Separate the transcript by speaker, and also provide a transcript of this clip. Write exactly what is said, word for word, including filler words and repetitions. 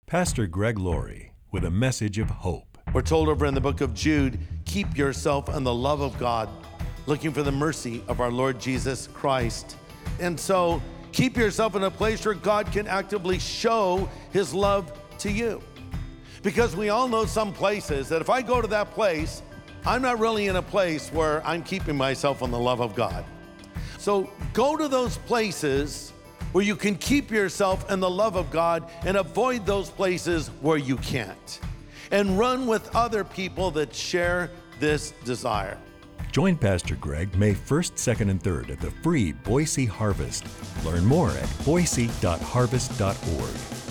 Speaker 1: Pastor Greg Laurie with a message of hope.
Speaker 2: We're told over in the book of Jude, keep yourself in the love of God, looking for the mercy of our Lord Jesus Christ. And so keep yourself in a place where God can actively show his love to you. Because we all know some places that if I go to that place, I'm not really in a place where I'm keeping myself in the love of God. So go to those places where you can keep yourself in the love of God and avoid those places where you can't. And run with other people that share this desire.
Speaker 1: Join Pastor Greg May first, second, and third at the free Boise Harvest. Learn more at boise dot harvest dot org.